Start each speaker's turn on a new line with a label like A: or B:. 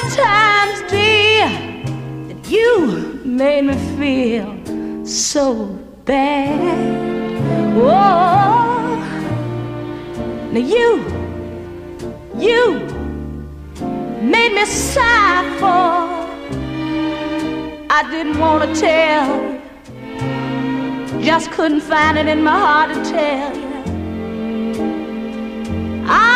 A: times, dear, that you made me feel so bad. Oh, now you made me sigh for. I didn't want to tell you, just couldn't find it in my heart to tell you. I